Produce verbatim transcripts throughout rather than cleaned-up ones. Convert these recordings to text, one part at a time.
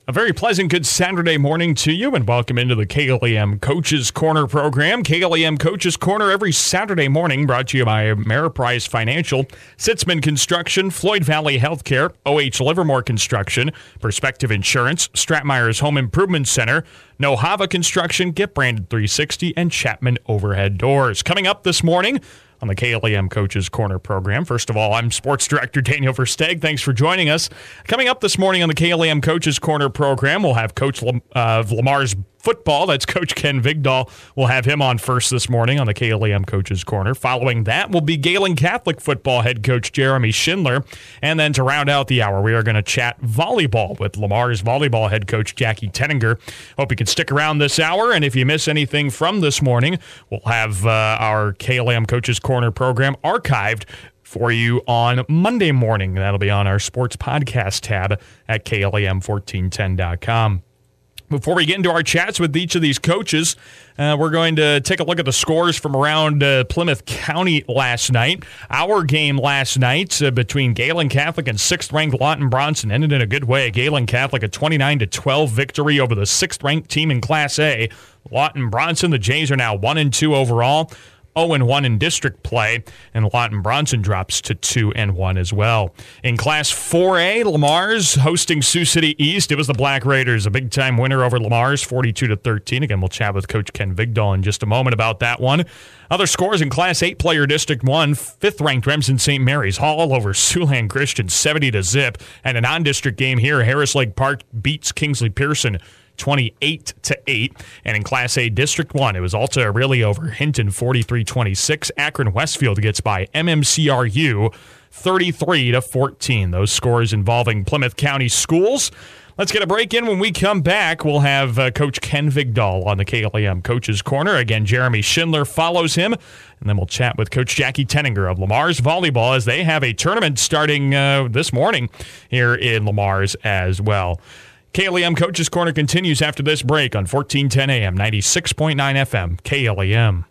A very pleasant, good Saturday morning to you, and welcome into the K L E M Coaches Corner program. K L E M Coaches Corner every Saturday morning, brought to you by Ameriprise Financial, Sitzman Construction, Floyd Valley Healthcare, O H Livermore Construction, Perspective Insurance, Stratmeyer's Home Improvement Center, Nohava Construction, Get Branded three sixty, and Chapman Overhead Doors. Coming up this morning on the K L E M Coaches Corner program. First of all, I'm Sports Director Daniel Versteeg. Thanks for joining us. Coming up this morning on the K L E M Coaches Corner program, we'll have Coach Lam- uh, of Lamar's football. That's Coach Ken Vigdahl. We'll have him on first this morning on the K L E M Coaches Corner. Following that will be Galen Catholic football head coach Jeremy Schindler. And then to round out the hour, we are going to chat volleyball with Lamar's volleyball head coach Jackie Tenninger. Hope you can stick around this hour. And if you miss anything from this morning, we'll have uh, our K L E M Coaches Corner program archived for you on Monday morning. That'll be on our sports podcast tab at K L E M fourteen ten dot com. Before we get into our chats with each of these coaches, uh, we're going to take a look at the scores from around uh, Plymouth County last night. Our game last night uh, between Galen Catholic and sixth-ranked Lawton Bronson ended in a good way. Galen Catholic a twenty-nine to twelve victory over the sixth-ranked team in Class A. Lawton Bronson, the Jays are now one and two overall, oh and one in district play, and Lawton Bronson drops to two and one as well. In Class four A, Lamar's hosting Sioux City East. It was the Black Raiders, a big-time winner over Lamar's, forty-two to thirteen. Again, we'll chat with Coach Ken Vigdahl in just a moment about that one. Other scores in Class eight Player District one, fifth-ranked Remsen Saint Mary's Hall over Siouxland Christian, seventy to zip. And a non-district game here, Harris Lake Park beats Kingsley Pearson twenty-eight to eight. And in Class A District one, it was Alta Aurelia over Hinton, forty-three twenty-six. Akron Westfield gets by M M C R U, thirty-three to fourteen. Those scores involving Plymouth County schools. Let's get a break in. When we come back, we'll have uh, Coach Ken Vigdahl on the K L E M Coaches Corner. Again, Jeremy Schindler follows him. And then we'll chat with Coach Jackie Tenninger of Lamar's volleyball as they have a tournament starting uh, this morning here in Lamar's as well. K L E M Coaches Corner continues after this break on fourteen ten A M, ninety-six point nine F M, K L E M.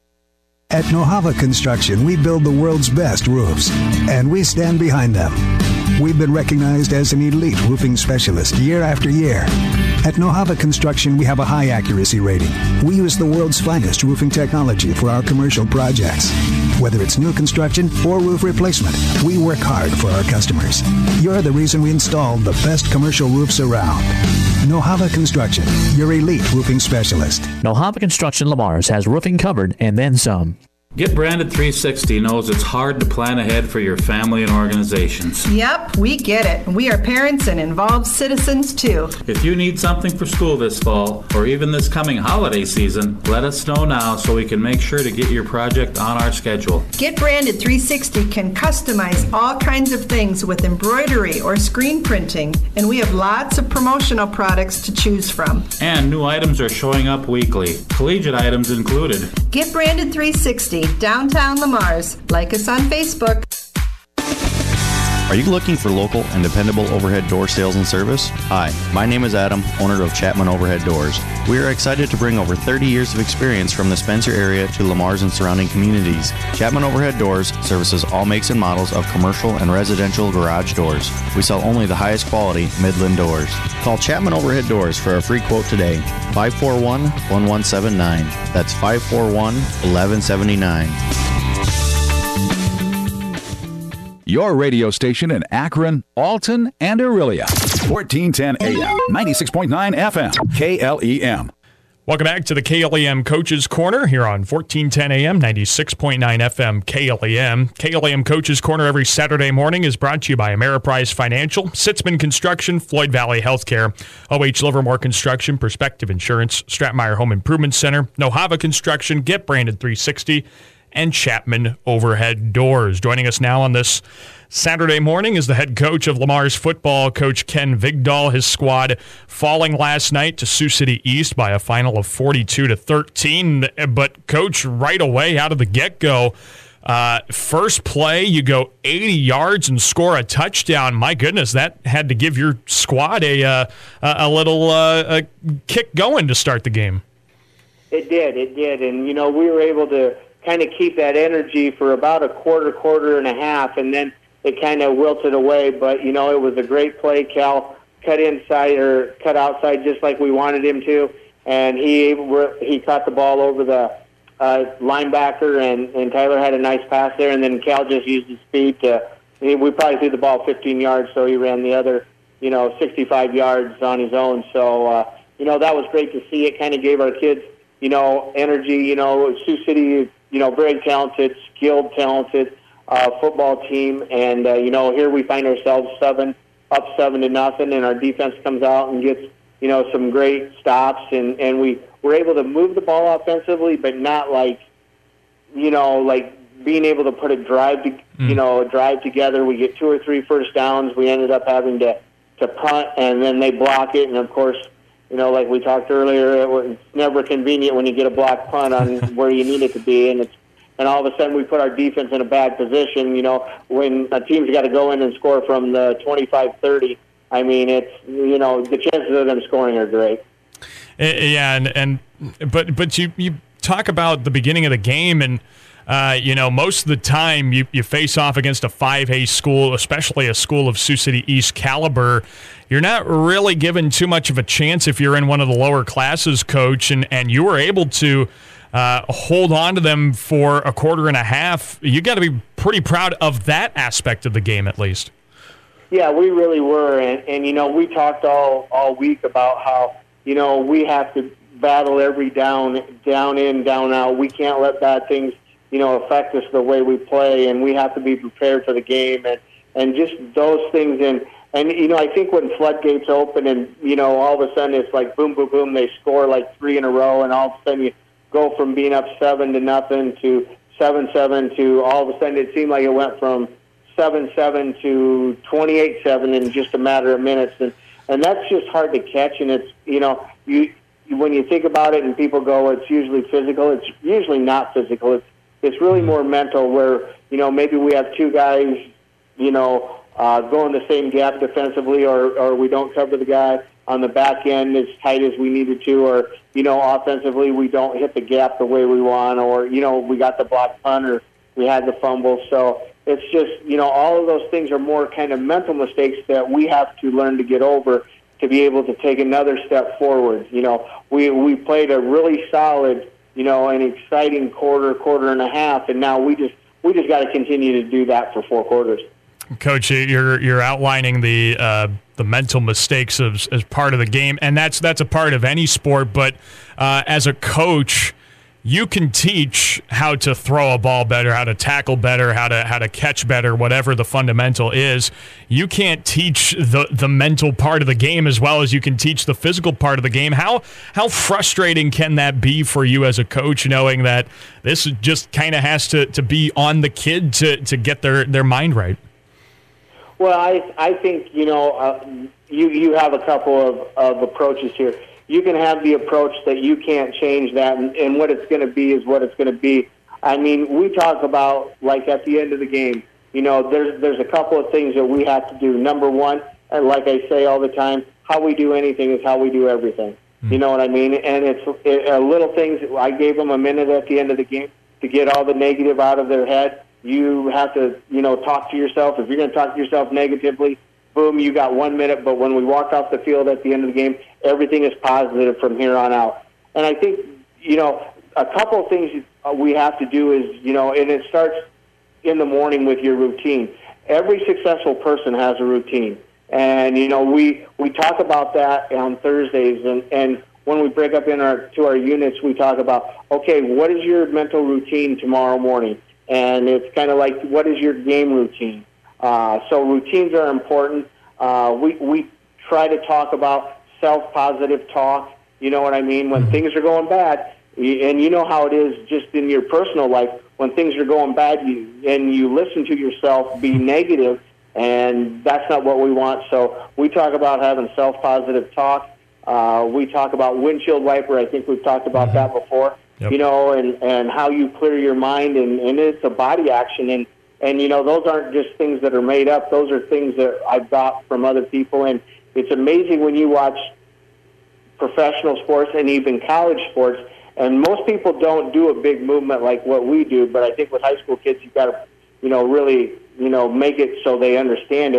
At Nohava Construction, we build the world's best roofs, and we stand behind them. We've been recognized as an elite roofing specialist year after year. At Nohava Construction, we have a high accuracy rating. We use the world's finest roofing technology for our commercial projects. Whether it's new construction or roof replacement, we work hard for our customers. You're the reason we installed the best commercial roofs around. Nohava Construction, your elite roofing specialist. Nohava Construction Lamar's has roofing covered and then some. Get Branded three sixty knows it's hard to plan ahead for your family and organizations. Yep, we get it. We are parents and involved citizens too. If you need something for school this fall, or even this coming holiday season, let us know now so we can make sure to get your project on our schedule. Get Branded three sixty can customize all kinds of things with embroidery or screen printing, and we have lots of promotional products to choose from. And new items are showing up weekly, collegiate items included. Get Branded three sixty, downtown Lamar's. Like us on Facebook. Are you looking for local and dependable overhead door sales and service? Hi, my name is Adam, owner of Chapman Overhead Doors. We are excited to bring over thirty years of experience from the Spencer area to Lamar's and surrounding communities. Chapman Overhead Doors services all makes and models of commercial and residential garage doors. We sell only the highest quality Midland doors. Call Chapman Overhead Doors for a free quote today. five four one, one one seven nine. That's five four one, one one seven nine. Your radio station in Akron, Alton, and Aurelia. fourteen ten A M, ninety-six point nine F M, K L E M. Welcome back to the K L E M Coaches Corner here on fourteen ten A M, ninety-six point nine F M, K L E M. K L E M Coaches Corner every Saturday morning is brought to you by Ameriprise Financial, Sitzman Construction, Floyd Valley Healthcare, O H Livermore Construction, Perspective Insurance, Stratmeyer Home Improvement Center, Nohava Construction, Get Branded three sixty, and Chapman Overhead Doors. Joining us now on this Saturday morning is the head coach of Lamar's football, Coach Ken Vigdahl. His squad falling last night to Sioux City East by a final of forty-two to thirteen. But, Coach, right away out of the get-go, uh, first play, you go eighty yards and score a touchdown. My goodness, that had to give your squad a, uh, a little uh, a kick going to start the game. It did, it did. And, you know, we were able to kind of keep that energy for about a quarter, quarter and a half, and then it kind of wilted away. But, you know, it was a great play. Cal cut inside or cut outside just like we wanted him to, and he he caught the ball over the uh, linebacker, and, and Tyler had a nice pass there, and then Cal just used his speed to. We probably threw the ball fifteen yards, so he ran the other, you know, sixty-five yards on his own. So, uh, you know, that was great to see. It kind of gave our kids, you know, energy. You know, Sioux City, you know, very talented, skilled, talented uh, football team. And, uh, you know, here we find ourselves seven, up seven to nothing, and our defense comes out and gets, you know, some great stops. And, and we were able to move the ball offensively, but not like, you know, like, being able to put a drive, to, you know, a drive together. We get two or three first downs. We ended up having to, to punt, and then they block it. And of course, you know, like we talked earlier, it was, it's never convenient when you get a block punt on where you need it to be, and it's and all of a sudden we put our defense in a bad position. You know, when a team's got to go in and score from the twenty-five thirty, I mean, it's, you know, the chances of them scoring are great. Yeah, and and but but you you talk about the beginning of the game, and Uh, you know, most of the time you, you face off against a five A school, especially a school of Sioux City East caliber. You're not really given too much of a chance if you're in one of the lower classes, Coach, and, and you were able to uh, hold on to them for a quarter and a half. You got to be pretty proud of that aspect of the game, at least. Yeah, we really were, and, and you know, we talked all, all week about how, you know, we have to battle every down, down in, down out. We can't let bad things, you know, affect us the way we play, and we have to be prepared for the game, and, and just those things. And, and, you know, I think when floodgates open and, you know, all of a sudden it's like boom, boom, boom, they score like three in a row, and all of a sudden you go from being up seven to nothing to seven seven to all of a sudden it seemed like it went from seven seven to twenty-eight seven in just a matter of minutes. And, and that's just hard to catch, and it's, you know, you when you think about it and people go, it's usually physical, it's usually not physical. It's It's really more mental where, you know, maybe we have two guys, you know, uh, going the same gap defensively, or, or we don't cover the guy on the back end as tight as we needed to, or, you know, offensively we don't hit the gap the way we want, or, you know, we got the block punt or we had the fumble. So it's just, you know, all of those things are more kind of mental mistakes that we have to learn to get over to be able to take another step forward. You know, we, we played a really solid, you know, an exciting quarter, quarter and a half, and now we just we just got to continue to do that for four quarters. Coach, you're you're outlining the uh, the mental mistakes as as part of the game, and that's that's a part of any sport. But uh, as a coach, you can teach how to throw a ball better, how to tackle better, how to how to catch better, whatever the fundamental is. You can't teach the the mental part of the game as well as you can teach the physical part of the game. How how frustrating can that be for you as a coach, knowing that this just kind of has to, to be on the kid to, to get their, their mind right? Well, I I think, you know, uh, you, you have a couple of, of approaches here. You can have the approach that you can't change that, and, and what it's going to be is what it's going to be. I mean, we talk about, like, at the end of the game, you know, there's there's a couple of things that we have to do. Number one, and like I say all the time, how we do anything is how we do everything. Mm-hmm. You know what I mean? And it's it, uh, little things. I gave them a minute at the end of the game to get all the negative out of their head. You have to, you know, talk to yourself. If you're going to talk to yourself negatively, boom, you got one minute. But when we walk off the field at the end of the game, everything is positive from here on out. And I think, you know, a couple of things we have to do is, you know, and it starts in the morning with your routine. Every successful person has a routine. And, you know, we, we talk about that on Thursdays. And, and when we break up in our to our units, we talk about, okay, what is your mental routine tomorrow morning? And it's kind of like, what is your game routine? Uh, so routines are important. Uh, we, we try to talk about self-positive talk. You know what I mean? When things are going bad, and you know how it is just in your personal life, when things are going bad you, and you listen to yourself be negative, and that's not what we want. So we talk about having self-positive talk. Uh, we talk about windshield wiper. I think we've talked about that before. Yep. You know, and, and how you clear your mind, and, and it's a body action. And, and, you know, those aren't just things that are made up. Those are things that I've got from other people. And it's amazing when you watch professional sports and even college sports, and most people don't do a big movement like what we do, but I think with high school kids, you've got to, you know, really, you know, make it so they understand it.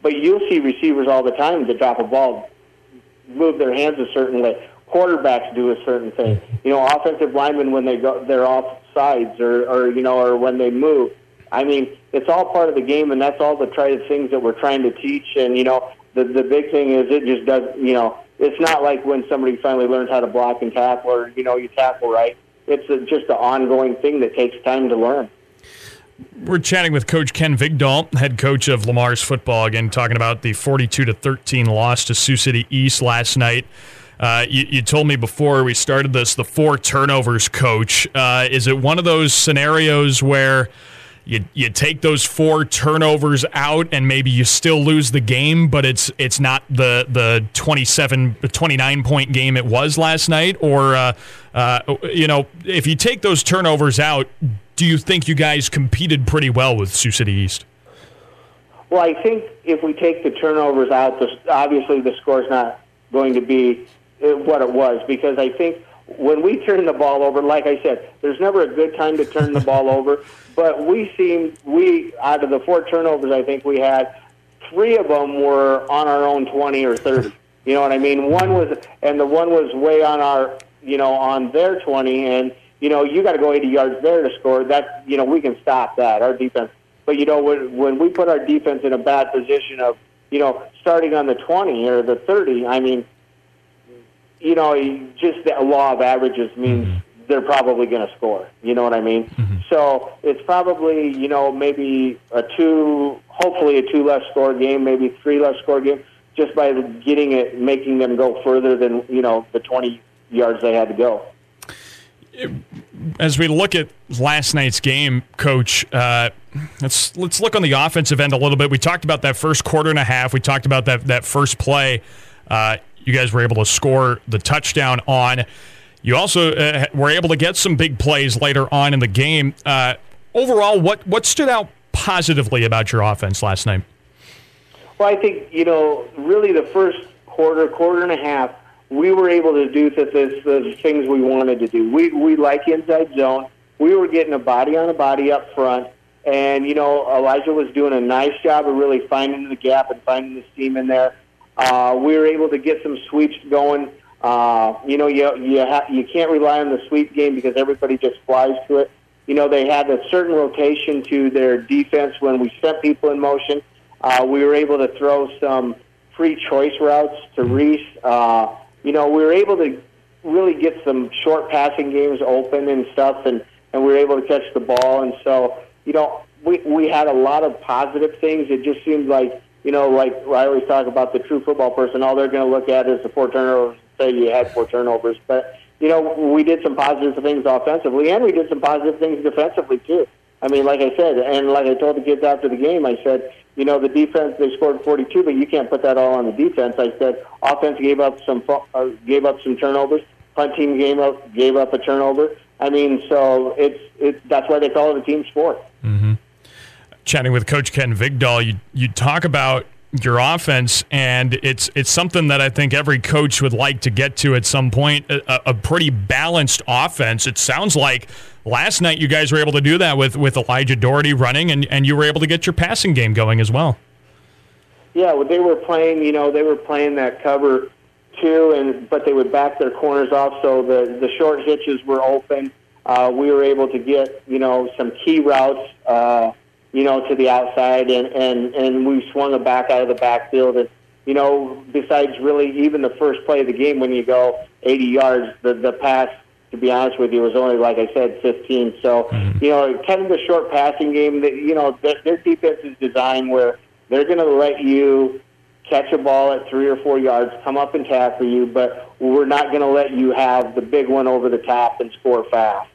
but you'll see receivers all the time that drop a ball, move their hands a certain way. Quarterbacks do a certain thing. You know, offensive linemen when they go, they're off sides, or, or you know, or when they move. I mean, it's all part of the game, and that's all the try things that we're trying to teach. And you know, the the big thing is it just does. You know, it's not like when somebody finally learns how to block and tackle, or you know, you tackle right. It's a, just an ongoing thing that takes time to learn. We're chatting with Coach Ken Vigdahl, head coach of Lamar's football, again talking about the forty-two to thirteen loss to Sioux City East last night. Uh, you, you told me before we started this, the four turnovers, Coach. Uh, is it one of those scenarios where you you take those four turnovers out and maybe you still lose the game, but it's it's not the the twenty-seven, twenty-nine point game it was last night? Or, uh, uh, you know, if you take those turnovers out, do you think you guys competed pretty well with Sioux City East? Well, I think if we take the turnovers out, the, obviously the score's not going to be what it was, because I think when we turn the ball over, like I said, there's never a good time to turn the ball over, but we seemed, we, out of the four turnovers I think we had, three of them were on our own twenty or thirty. You know what I mean? One was, and the one was way on our, you know, on their twenty, and, you know, you got to go eighty yards there to score. That, you know, we can stop that, our defense. But, you know, when, when we put our defense in a bad position of, you know, starting on the twenty or the thirty, I mean, you know, just the law of averages means mm-hmm. they're probably going to score. You know what I mean? Mm-hmm. So it's probably, you know, maybe a two, hopefully a two less score game, maybe three less score game, just by getting it, making them go further than, you know, the twenty yards they had to go. As we look at last night's game, Coach, uh, let's let's look on the offensive end a little bit. We talked about that first quarter and a half. We talked about that that first play. Uh, you guys were able to score the touchdown on. You also uh, were able to get some big plays later on in the game. Uh, overall, what what stood out positively about your offense last night? Well, I think, you know, really the first quarter, quarter and a half, we were able to do the, the, the things we wanted to do. We we like inside zone. We were getting a body on a body up front. And, you know, Elijah was doing a nice job of really finding the gap and finding the seam in there. Uh, we were able to get some sweeps going. Uh, you know, you you, ha- you can't rely on the sweep game because everybody just flies to it. You know, they had a certain rotation to their defense when we sent people in motion. Uh, we were able to throw some free choice routes to Reese. Uh, you know, we were able to really get some short passing games open and stuff, and, and we were able to catch the ball. And so, you know, we, we had a lot of positive things. It just seemed like, you know, like I always talk about the true football person, all they're going to look at is the four turnovers and say you had four turnovers. But, you know, we did some positive things offensively, and we did some positive things defensively, too. I mean, like I said, and like I told the kids after the game, I said, you know, the defense, they scored forty-two, but you can't put that all on the defense. I said, offense gave up some uh, gave up some turnovers. Punt team gave up gave up a turnover. I mean, so it's it's that's why they call it a team sport. Mm-hmm. Chatting with Coach Ken Vigdahl, you you talk about your offense, and it's it's something that I think every coach would like to get to at some point, a, a pretty balanced offense. It sounds like last night you guys were able to do that with, with Elijah Doherty running, and, and you were able to get your passing game going as well. Yeah, well, they were playing, you know, they were playing that cover too, and but they would back their corners off, so the, the short hitches were open. Uh, we were able to get, you know, some key routes, uh, you know, to the outside, and, and, and we swung it back out of the backfield. And, you know, besides really even the first play of the game when you go eighty yards, the, the pass, to be honest with you, was only, like I said, fifteen. So, mm-hmm. you know, kind of the short passing game, that, you know, their, their defense is designed where they're going to let you catch a ball at three or four yards, come up and tackle you, but we're not going to let you have the big one over the top and score fast.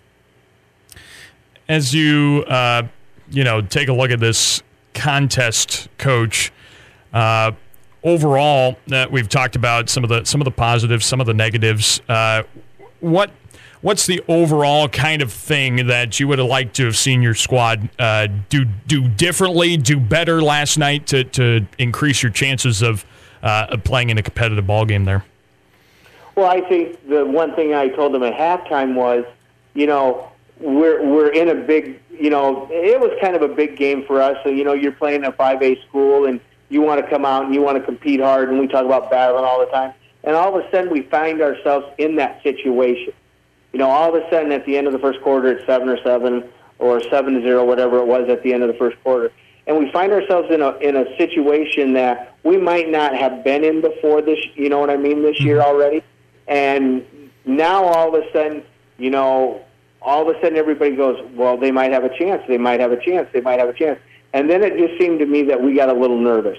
As you, uh, you know, take a look at this contest, Coach, uh, overall, uh, we've talked about some of the some of the positives, some of the negatives. Uh, what what's the overall kind of thing that you would have liked to have seen your squad uh, do do differently, do better last night to to increase your chances of uh, of playing in a competitive ball game there? Well, I think the one thing I told them at halftime was, you know, we're we're in a big, you know, it was kind of a big game for us. So, you know, you're playing a five A school, and you want to come out and you want to compete hard, and we talk about battling all the time. And all of a sudden we find ourselves in that situation. You know, all of a sudden at the end of the first quarter it's seven or seven or seven to zero, whatever it was at the end of the first quarter. And we find ourselves in a in a situation that we might not have been in before this, you know what I mean, this year already. And now all of a sudden, you know, all of a sudden everybody goes, well, they might have a chance, they might have a chance, they might have a chance. And then it just seemed to me that we got a little nervous.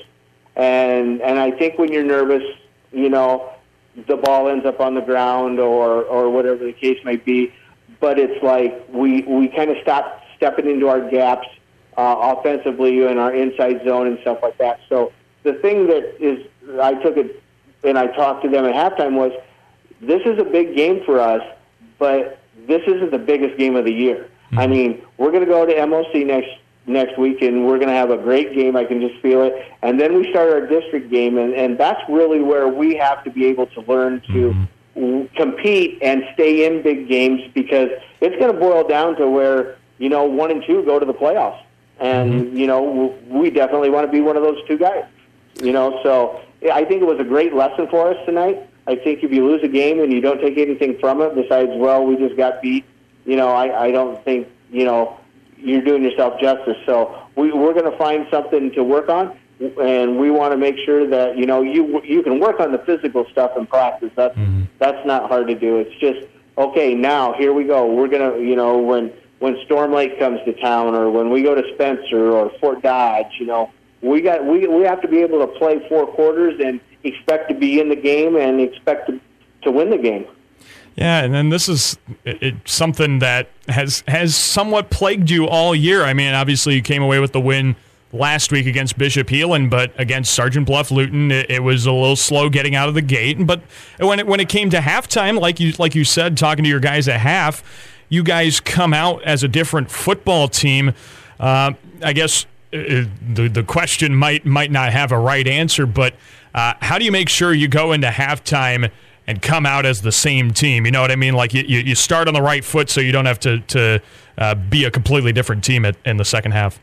And and I think when you're nervous, you know, the ball ends up on the ground or, or whatever the case may be. But it's like we, we kind of stop stepping into our gaps uh, offensively in our inside zone and stuff like that. So the thing that is, I took it and I talked to them at halftime was, this is a big game for us, but this isn't the biggest game of the year. Mm-hmm. I mean, we're going to go to M O C next next week, and we're going to have a great game. I can just feel it. And then we start our district game, and, and that's really where we have to be able to learn to mm-hmm. compete and stay in big games, because it's going to boil down to where, you know, one and two go to the playoffs. And, mm-hmm. you know, we definitely want to be one of those two guys. You know, so I think it was a great lesson for us tonight. I think if you lose a game and you don't take anything from it besides, well, we just got beat, you know, I, I don't think, you know, you're doing yourself justice. So we, we're going to find something to work on, and we want to make sure that, you know, you you can work on the physical stuff in practice. That's, mm-hmm. that's not hard to do. It's just, okay, now here we go. We're going to, you know, when, when Storm Lake comes to town, or when we go to Spencer or Fort Dodge, you know, we got we we have to be able to play four quarters and expect to be in the game and expect to, to win the game. Yeah, and then this is it, it, something that has has somewhat plagued you all year. I mean, obviously you came away with the win last week against Bishop Heelan, but against Sergeant Bluff Luton, it, it was a little slow getting out of the gate. But when it when it came to halftime, like you like you said, talking to your guys at half, you guys come out as a different football team. Uh, I guess uh, the the question might might not have a right answer, but uh, how do you make sure you go into halftime and come out as the same team? You know what I mean? Like you, you start on the right foot so you don't have to, to uh, be a completely different team at, in the second half.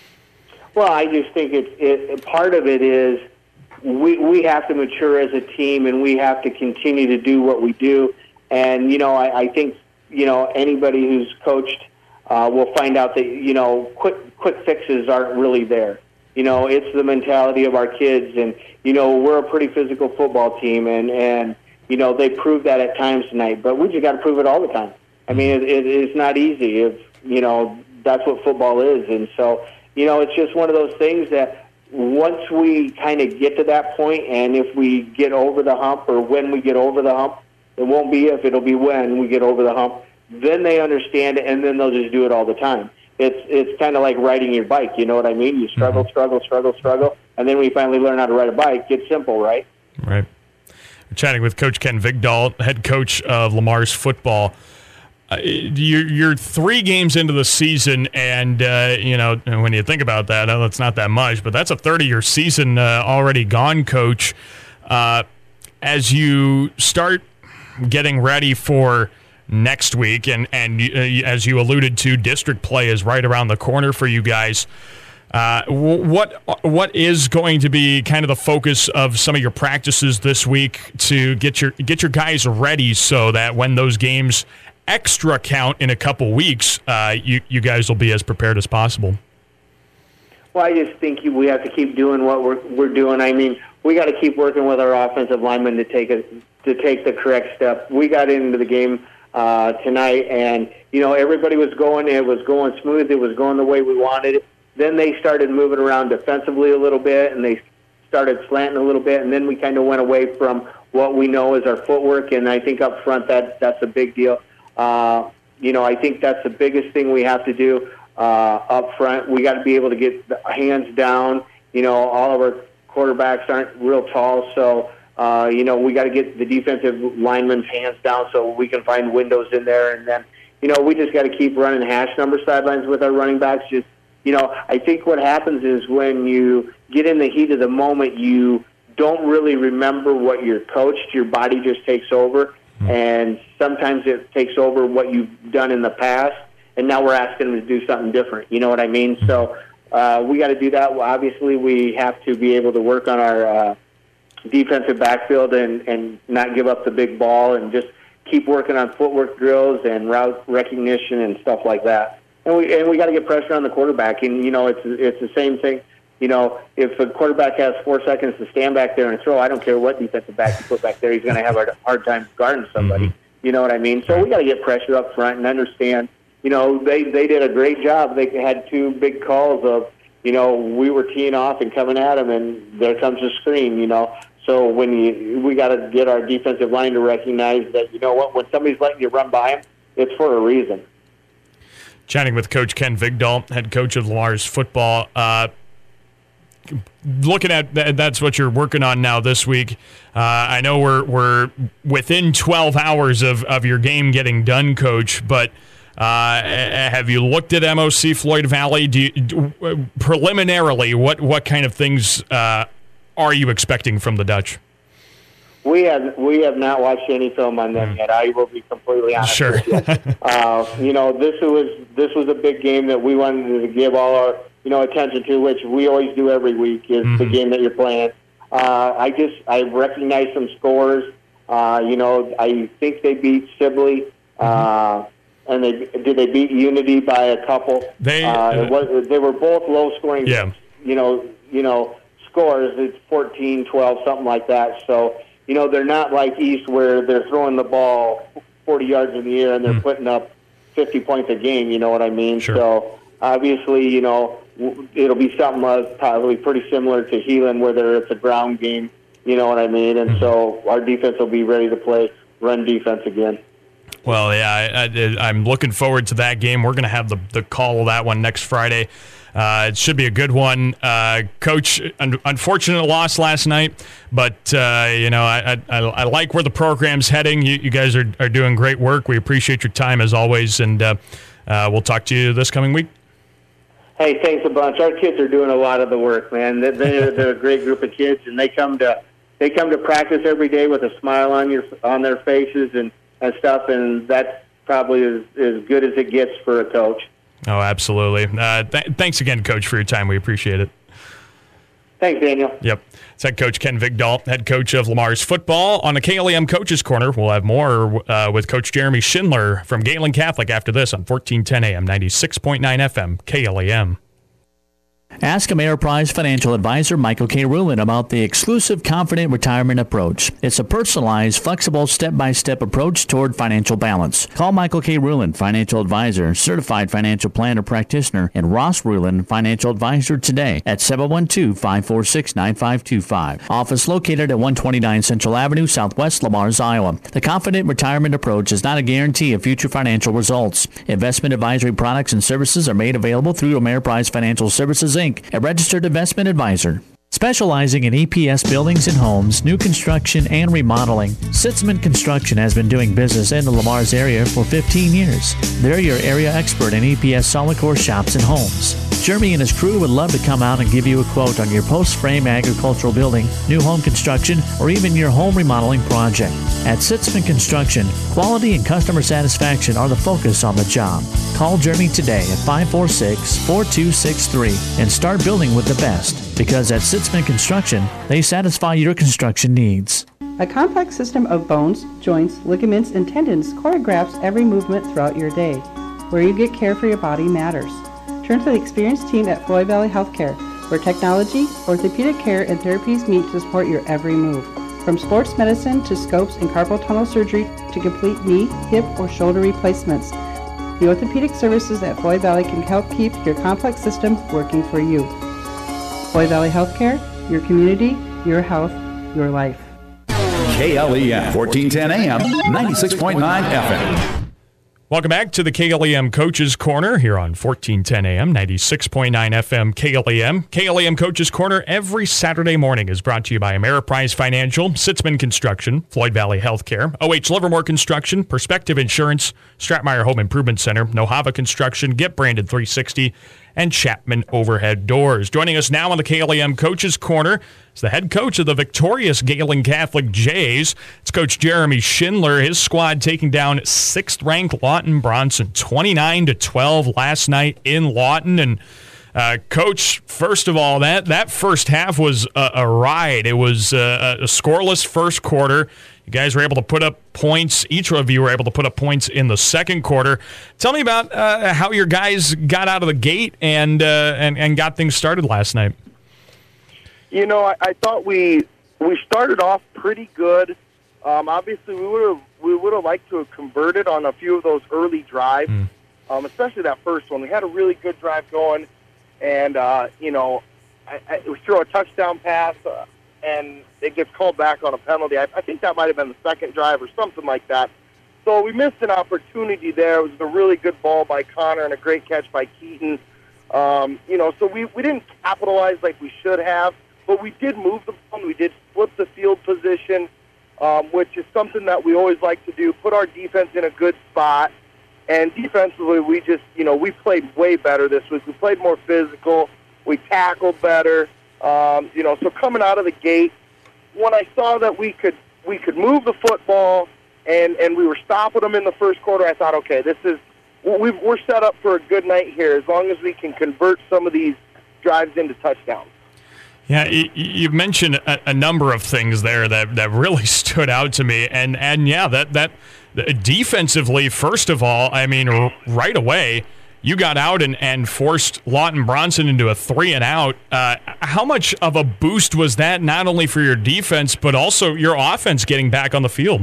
Well, I just think it, it, part of it is we, we have to mature as a team, and we have to continue to do what we do. And, you know, I, I think, you know, anybody who's coached uh, will find out that, you know, quick, quick fixes aren't really there. You know, it's the mentality of our kids. And, you know, we're a pretty physical football team, and, and you know, they proved that at times tonight, but we just got to prove it all the time. I mean, it, it, it's not easy. If, you know, that's what football is. And so, you know, it's just one of those things that once we kind of get to that point, and if we get over the hump, or when we get over the hump, it won't be if, it'll be when we get over the hump, then they understand it, and then they'll just do it all the time. It's it's kind of like riding your bike, you know what I mean? You struggle, struggle, struggle, struggle, and then when you finally learn how to ride a bike, it's simple, right? Right. We're chatting with Coach Ken Vigdahl, head coach of Lamar's football. Uh, you're, you're three games into the season, and, uh, you know, when you think about that, oh, that's not that much, but that's a thirty-year season uh, already gone, Coach. Uh, as you start getting ready for next week, and, and uh, as you alluded to, district play is right around the corner for you guys. Uh, what what is going to be kind of the focus of some of your practices this week to get your get your guys ready so that when those games extra count in a couple weeks, uh, you you guys will be as prepared as possible? Well, I just think we have to keep doing what we're we're doing. I mean, we got to keep working with our offensive linemen to take a to take the correct step. We got into the game uh, tonight, and you know, everybody was going. It was going smooth. It was going the way we wanted it. Then they started moving around defensively a little bit, and they started slanting a little bit, and then we kind of went away from what we know is our footwork, and I think up front that that's a big deal. Uh, you know, I think that's the biggest thing we have to do uh, up front. We got to be able to get the hands down. You know, all of our quarterbacks aren't real tall, so, uh, you know, we got to get the defensive linemen's hands down so we can find windows in there, and then, you know, we just got to keep running hash number sidelines with our running backs. Just You know, I think what happens is when you get in the heat of the moment, you don't really remember what you're coached. Your body just takes over, mm-hmm. and sometimes it takes over what you've done in the past, and now we're asking them to do something different. You know what I mean? Mm-hmm. So uh, we got to do that. Well, obviously, we have to be able to work on our uh, defensive backfield and, and not give up the big ball and just keep working on footwork drills and route recognition and stuff like that. And we and we got to get pressure on the quarterback. And, you know, it's it's the same thing. You know, if a quarterback has four seconds to stand back there and throw, I don't care what defensive back you put back there, he's going to have a hard time guarding somebody. Mm-hmm. You know what I mean? So we got to get pressure up front and understand, you know, they, they did a great job. They had two big calls of, you know, we were teeing off and coming at them, and there comes a screen, you know. So when you, we got to get our defensive line to recognize that, you know what, when somebody's letting you run by them, it's for a reason. Chatting with Coach Ken Vigdahl, head coach of Lamar's football. Uh, looking at that, that's what you're working on now this week. Uh, I know we're we're within twelve hours of, of your game getting done, Coach, but uh, have you looked at M O C Floyd Valley? Do you, do, preliminarily, what, what kind of things uh, are you expecting from the Dutch? We have we have not watched any film on them mm. yet. I will be completely honest sure. with you. uh, you know, this was this was a big game that we wanted to give all our you know attention to, which we always do every week. Is mm-hmm. the game that you're playing. Uh, I just I recognize some scores. Uh, you know, I think they beat Sibley, mm-hmm. uh, and they did they beat Unity by a couple. They uh, uh, it was, they were both low scoring. Yeah. You know, you know scores. It's fourteen twelve, something like that. So. You know, they're not like East where they're throwing the ball forty yards in the air and they're mm. putting up fifty points a game, you know what I mean? Sure. So, obviously, you know, it'll be something uh, probably pretty similar to Heelan, whether it's a ground game, you know what I mean? And mm. so our defense will be ready to play run defense again. Well, yeah, I, I, I'm looking forward to that game. We're going to have the, the call of that one next Friday. Uh, it should be a good one. Uh, Coach, un- unfortunate loss last night, but, uh, you know, I, I I like where the program's heading. You, you guys are, are doing great work. We appreciate your time as always, and uh, uh, we'll talk to you this coming week. Hey, thanks a bunch. Our kids are doing a lot of the work, man. They're, they're a great group of kids, and they come to they come to practice every day with a smile on your on their faces and, and stuff, and that's probably as, as good as it gets for a coach. Oh, absolutely. Uh, th- thanks again, Coach, for your time. We appreciate it. Thanks, Daniel. Yep. It's head coach Ken Vigdahl, head coach of Lamar's football. On the K L E M Coaches Corner, we'll have more uh, with Coach Jeremy Schindler from Galen Catholic after this on fourteen ten A M, ninety-six point nine F M, K L E M. Ask Ameriprise financial advisor Michael K. Rulin about the exclusive Confident Retirement Approach. It's a personalized, flexible, step-by-step approach toward financial balance. Call Michael K. Rulin, financial advisor, certified financial planner practitioner, and Ross Rulin, financial advisor today at seven one two, five four six, nine five two five. Office located at one twenty-nine Central Avenue, Southwest Lamar's, Iowa. The Confident Retirement Approach is not a guarantee of future financial results. Investment advisory products and services are made available through Ameriprise Financial Services, Incorporated, a registered investment advisor. Specializing in E P S buildings and homes, new construction, and remodeling, Sitzman Construction has been doing business in the Lamar's area for fifteen years. They're your area expert in E P S solid core shops and homes. Jeremy and his crew would love to come out and give you a quote on your post-frame agricultural building, new home construction, or even your home remodeling project. At Sitzman Construction, quality and customer satisfaction are the focus on the job. Call Jeremy today at five four six, four two six three and start building with the best, because at Sitzman Construction, they satisfy your construction needs. A complex system of bones, joints, ligaments, and tendons choreographs every movement throughout your day. Where you get care for your body matters. Turn to the experienced team at Floyd Valley Healthcare, where technology, orthopedic care, and therapies meet to support your every move. From sports medicine to scopes and carpal tunnel surgery to complete knee, hip, or shoulder replacements, the orthopedic services at Floyd Valley can help keep your complex system working for you. Floyd Valley Healthcare, your community, your health, your life. K L E M, fourteen ten A M, ninety-six point nine F M. Welcome back to the K L E M Coaches Corner here on fourteen ten A M, ninety-six point nine F M, K L E M. K L E M Coaches Corner every Saturday morning is brought to you by Ameriprise Financial, Sitzman Construction, Floyd Valley Healthcare, O H Livermore Construction, Perspective Insurance, Stratmeyer Home Improvement Center, Nohava Construction, Get Branded three sixty, and Chapman Overhead Doors. Joining us now on the K L E M Coaches Corner is the head coach of the victorious Galen Catholic Jays. It's Coach Jeremy Schindler. His squad taking down sixth-ranked Lawton Bronson, twenty-nine to twelve last night in Lawton. And Uh, Coach, first of all, that, that first half was a, a ride. It was uh, a scoreless first quarter. You guys were able to put up points. Each of you were able to put up points in the second quarter. Tell me about uh, how your guys got out of the gate and, uh, and and got things started last night. You know, I, I thought we we started off pretty good. Um, obviously, we would have we would have liked to have converted on a few of those early drives, mm. um, especially that first one. We had a really good drive going, and uh, you know, I, I, we threw a touchdown pass. Uh, and it gets called back on a penalty. I, I think that might have been the second drive or something like that. So we missed an opportunity there. It was a really good ball by Connor and a great catch by Keaton. Um, you know, so we, we didn't capitalize like we should have, but we did move the ball. We did flip the field position, um, which is something that we always like to do, put our defense in a good spot. And defensively, we just, you know, we played way better this week. We played more physical. We tackled better. Um, you know, so coming out of the gate, when I saw that we could we could move the football and, and we were stopping them in the first quarter, I thought, okay, this is we've, we're set up for a good night here as long as we can convert some of these drives into touchdowns. Yeah, you, you mentioned a, a number of things there that, that really stood out to me, and and yeah, that that defensively, first of all, I mean, right away. You got out and, and forced Lawton Bronson into a three and out. Uh, how much of a boost was that, not only for your defense, but also your offense getting back on the field?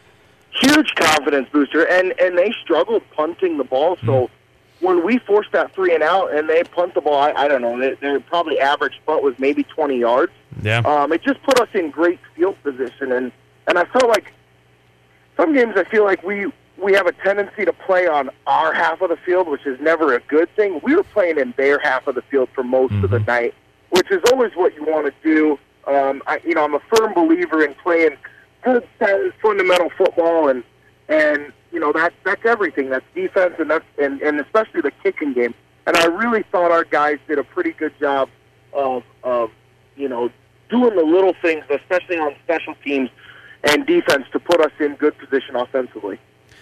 Huge confidence booster, and, and they struggled punting the ball. So mm-hmm. when we forced that three and out and they punt the ball, I, I don't know, they, their probably average punt was maybe twenty yards. Yeah, um, it just put us in great field position, and, and I felt like some games I feel like we. We have a tendency to play on our half of the field, which is never a good thing. We were playing in their half of the field for most mm-hmm. of the night, which is always what you want to do. Um, I, you know, I'm a firm believer in playing good, fundamental football, and and you know that that's everything. That's defense, and that's and, and especially the kicking game. And I really thought our guys did a pretty good job of of you know doing the little things, especially on special teams and defense, to put us in good position offensively.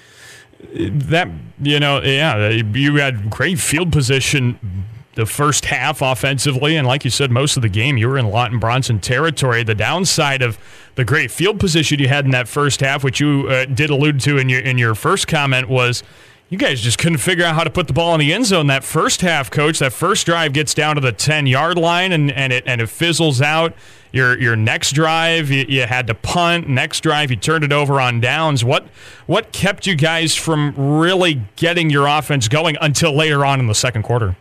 That, you know, yeah, you had great field position the first half offensively, and like you said, most of the game you were in Lawton Bronson territory. The downside of the great field position you had in that first half, which you uh, did allude to in your in your first comment, was you guys just couldn't figure out how to put the ball in the end zone that first half, Coach. That first drive gets down to the ten-yard line, and, and, it, and it fizzles out. Your your next drive, you, you had to punt. Next drive, you turned it over on downs. What what kept you guys from really getting your offense going until later on in the second quarter?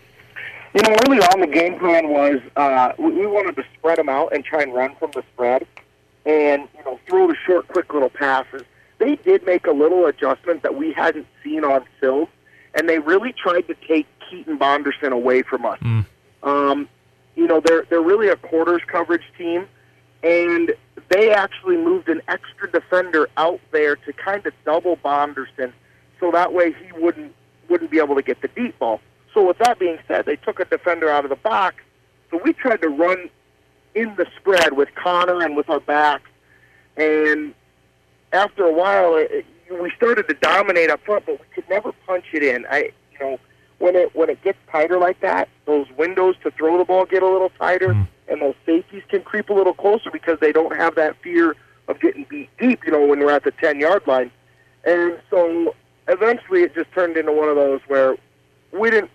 You know, early on, the game plan was uh, we, we wanted to spread them out and try and run from the spread and, you know, throw the short, quick little passes. They did make a little adjustment that we hadn't seen on film, and they really tried to take Keaton Bonderson away from us. Mm. Um You know, they're they're really a quarters coverage team, and they actually moved an extra defender out there to kind of double Bonderson, so that way he wouldn't wouldn't be able to get the deep ball. So with that being said, they took a defender out of the box, so we tried to run in the spread with Connor and with our backs, and after a while, it, we started to dominate up front, but we could never punch it in. I, you know. When it when it gets tighter like that, those windows to throw the ball get a little tighter, mm. and those safeties can creep a little closer because they don't have that fear of getting beat deep, you know, when we're at the ten-yard line. And so eventually it just turned into one of those where we didn't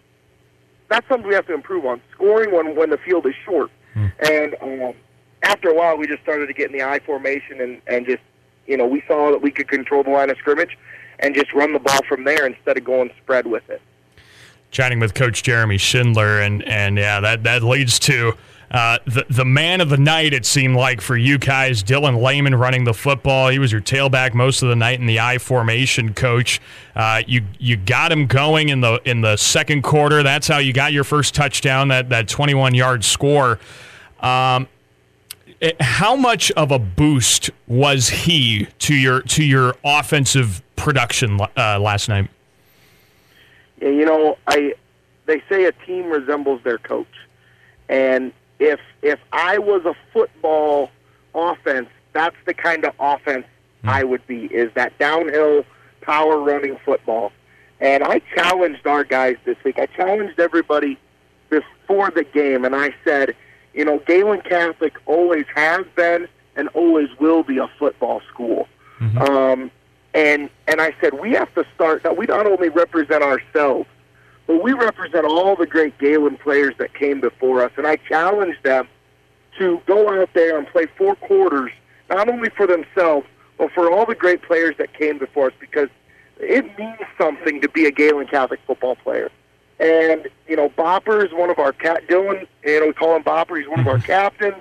– that's something we have to improve on, scoring when, when the field is short. Mm. And um, after a while, we just started to get in the I formation and, and just, you know, we saw that we could control the line of scrimmage and just run the ball from there instead of going spread with it. Chatting with Coach Jeremy Schindler, and, and yeah, that, that leads to uh, the, the man of the night, it seemed like, for you guys, Dylan Lehman running the football. He was your tailback most of the night in the I formation, Coach. Uh, you you got him going in the in the second quarter. That's how you got your first touchdown, that, that twenty-one-yard score. Um, it, how much of a boost was he to your, to your offensive production uh, last night? You know, I they say a team resembles their coach. And if if I was a football offense, that's the kind of offense mm. I would be, is that downhill, power-running football. And I challenged our guys this week. I challenged everybody before the game, and I said, you know, Galen Catholic always has been and always will be a football school. Mm-hmm. Um, and and I said, we have to start, now we not only represent ourselves, but we represent all the great Galen players that came before us. And I challenged them to go out there and play four quarters, not only for themselves, but for all the great players that came before us, because it means something to be a Galen Catholic football player. And, you know, Bopper is one of our, cat Dylan, you know, we call him Bopper, he's one of our captains.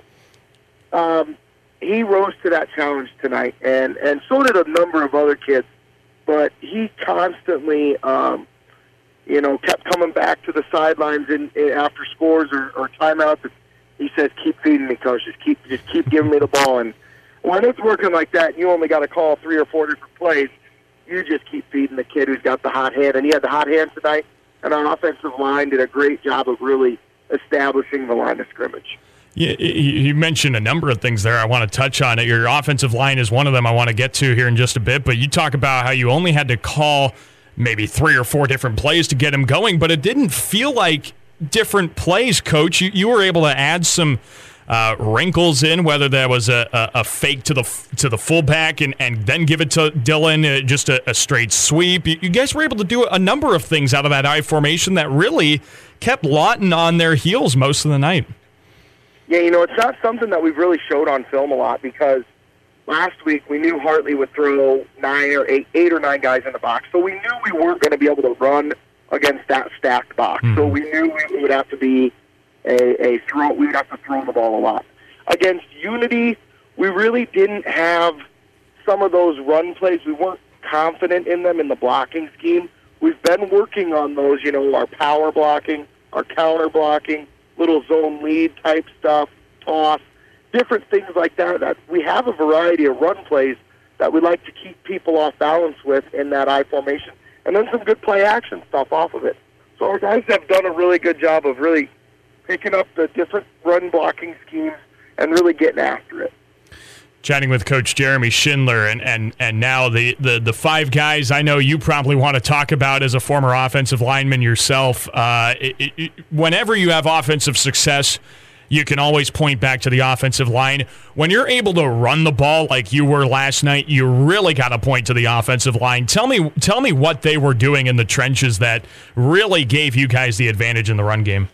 Um, he rose to that challenge tonight, and, and so did a number of other kids. But he constantly, um, you know, kept coming back to the sidelines in, in after scores or, or timeouts. He says, keep feeding me, coach. Just keep, just keep giving me the ball. And when it's working like that, and you only got to call three or four different plays, you just keep feeding the kid who's got the hot hand. And he had the hot hand tonight, and our offensive line did a great job of really establishing the line of scrimmage. Yeah, you mentioned a number of things there I want to touch on. Your offensive line is one of them I want to get to here in just a bit, but you talk about how you only had to call maybe three or four different plays to get him going, but it didn't feel like different plays, Coach. You, you were able to add some uh, wrinkles in, whether that was a, a, a fake to the to the fullback and, and then give it to Dylan, uh, just a, a straight sweep. You, you guys were able to do a number of things out of that I formation that really kept Lawton on their heels most of the night. Yeah, you know, it's not something that we've really showed on film a lot, because last week we knew Hartley would throw nine or eight, eight or nine guys in the box, so we knew we weren't going to be able to run against that stacked box. Mm-hmm. So we knew it would have to be a, a throw. We would have to throw the ball a lot. Against Unity, we really didn't have some of those run plays. We weren't confident in them in the blocking scheme. We've been working on those, you know, our power blocking, our counter blocking, little zone lead type stuff, toss, different things like that. That we have a variety of run plays that we like to keep people off balance with in that I formation, and then some good play action stuff off of it. So our guys have done a really good job of really picking up the different run blocking schemes and really getting after it. Chatting with Coach Jeremy Schindler, and, and, and now the, the, the five guys I know you probably want to talk about as a former offensive lineman yourself. Uh, it, it, whenever you have offensive success, you can always point back to the offensive line. When you're able to run the ball like you were last night, you really got to point to the offensive line. Tell me, tell me what they were doing in the trenches that really gave you guys the advantage in the run game.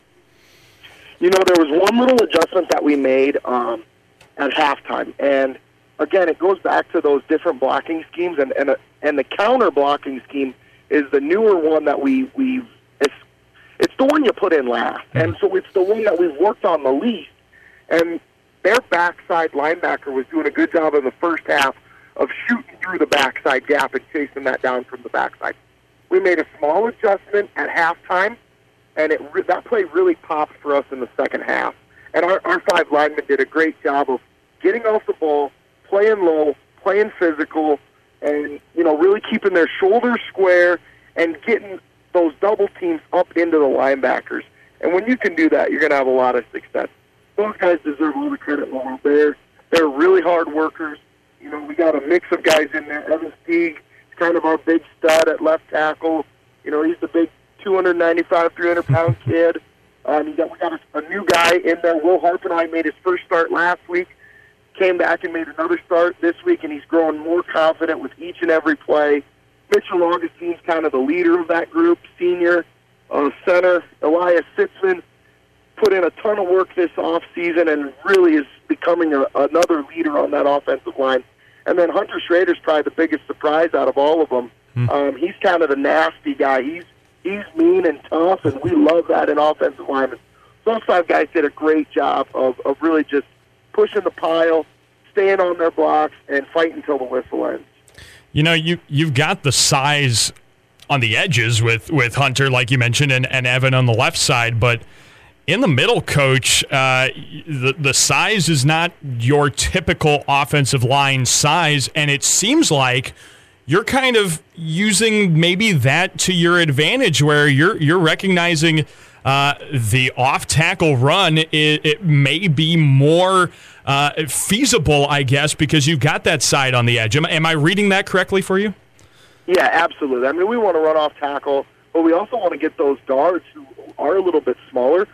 You know, there was one little adjustment that we made um, at halftime, and again, it goes back to those different blocking schemes, and and, uh, and the counter blocking scheme is the newer one that we we've it's, it's the one you put in last, and so it's the one that we've worked on the least. And their backside linebacker was doing a good job in the first half of shooting through the backside gap and chasing that down from the backside. We made a small adjustment at halftime, and it re- that play really popped for us in the second half. And our, our five linemen did a great job of getting off the ball, playing low, playing physical, and, you know, really keeping their shoulders square and getting those double teams up into the linebackers. And when you can do that, you're going to have a lot of success. Those guys deserve all the credit in the world. They're, they're really hard workers. You know, we got a mix of guys in there. Evan Stieg is kind of our big stud at left tackle. You know, he's the big two ninety-five, three hundred pound kid. Um, you got, we got a, a new guy in there. Will Harpenheim made his first start last week. Came back and made another start this week, and he's growing more confident with each and every play. Mitchell Augustine's kind of the leader of that group, senior uh, center. Elias Sitzman put in a ton of work this offseason and really is becoming a, another leader on that offensive line. And then Hunter Schrader's probably the biggest surprise out of all of them. Hmm. Um, he's kind of the nasty guy. He's he's mean and tough, and we love that in offensive linemen. Those five guys did a great job of, of really just pushing the pile, staying on their blocks, and fighting until the whistle ends. You know, you, you've got the size on the edges with, with Hunter, like you mentioned, and, and Evan on the left side, but in the middle, Coach, uh, the, the size is not your typical offensive line size, and it seems like you're kind of using maybe that to your advantage, where you're you're recognizing uh, the off-tackle run, it, it may be more uh, feasible, I guess, because you've got that side on the edge. Am, am I reading that correctly for you? Yeah, absolutely. I mean, we want to run off tackle, but we also want to get those guards who are a little bit smaller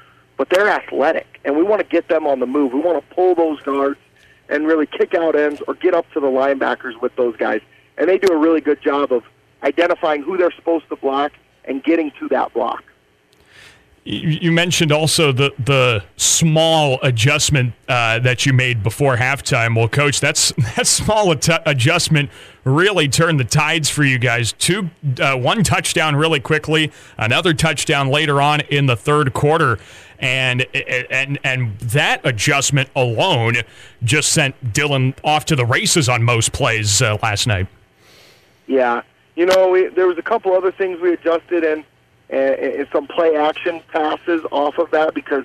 but they're athletic, and we want to get them on the move. We want to pull those guards and really kick out ends or get up to the linebackers with those guys. And they do a really good job of identifying who they're supposed to block and getting to that block. You mentioned also the the small adjustment uh, that you made before halftime. Well, Coach, that's that small at- adjustment really turned the tides for you guys. Two, uh, one touchdown really quickly, another touchdown later on in the third quarter, and and and that adjustment alone just sent Dillon off to the races on most plays uh, last night. Yeah, you know, we, there was a couple other things we adjusted and. and some play-action passes off of that, because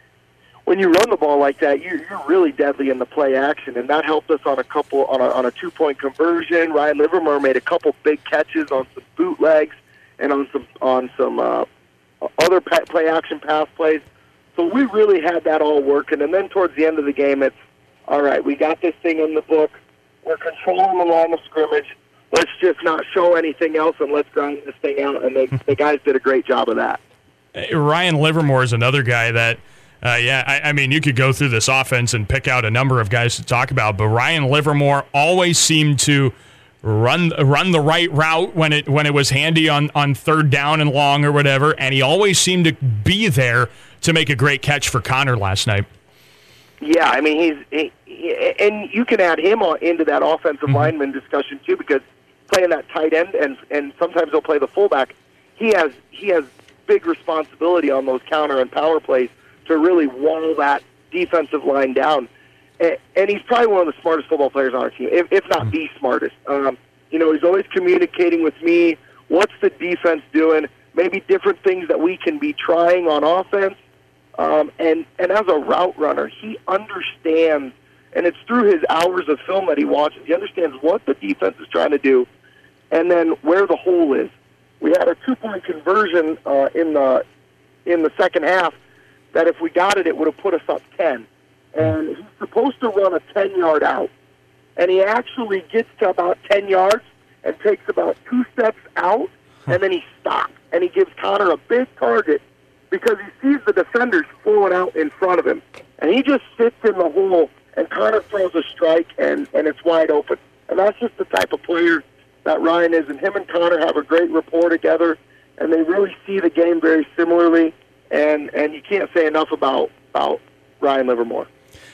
when you run the ball like that, you're, you're really deadly in the play-action, and that helped us on a couple on a, on a two-point conversion. Ryan Livermore made a couple big catches on some bootlegs and on some on some uh, other play-action pass plays. So we really had that all working, and then towards the end of the game, it's all right. We got this thing in the book. We're controlling the line of scrimmage. Let's just not show anything else, and let's grind this thing out. And they, the guys did a great job of that. Ryan Livermore is another guy that, uh, yeah, I, I mean, you could go through this offense and pick out a number of guys to talk about, but Ryan Livermore always seemed to run run the right route when it when it was handy on, on third down and long or whatever, and he always seemed to be there to make a great catch for Connor last night. Yeah, I mean, he's he, he, and you can add him on, into that offensive mm-hmm. lineman discussion too, because playing that tight end, and and sometimes he'll play the fullback. He has he has big responsibility on those counter and power plays to really wall that defensive line down. And, and he's probably one of the smartest football players on our team, if, if not the smartest. Um, you know, he's always communicating with me. What's the defense doing? Maybe different things that we can be trying on offense. Um, and and as a route runner, he understands, and it's through his hours of film that he watches. He understands what the defense is trying to do, and then where the hole is. We had a two-point conversion uh, in the in the second half that if we got it, it would have put us up ten. And he's supposed to run a ten-yard out, and he actually gets to about ten yards and takes about two steps out, and then he stops, and he gives Connor a big target because he sees the defenders flowing out in front of him, and he just sits in the hole, and Connor throws a strike, and, and it's wide open. And that's just the type of player that Ryan is, and him and Connor have a great rapport together, and they really see the game very similarly, and, and you can't say enough about, about Ryan Livermore.